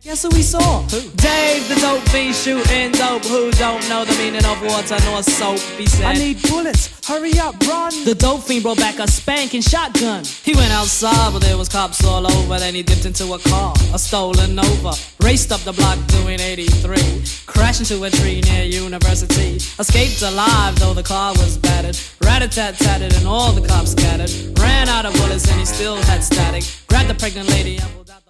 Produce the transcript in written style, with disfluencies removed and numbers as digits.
Guess who we saw? Who? Dave, the dope fiend shooting dope. Who don't know the meaning of water nor soap? He said, I need bullets, hurry up, run. the dope fiend brought back a spanking shotgun. He went outside, but there was cops all over. Then he dipped into a car, a stolen Nova. Raced up the block doing 83. Crashed into a tree near University. Escaped alive, though the car was battered. Rat-a-tat-tatted and all the cops scattered. Ran out of bullets and he still had static. Grabbed the pregnant lady and pulled out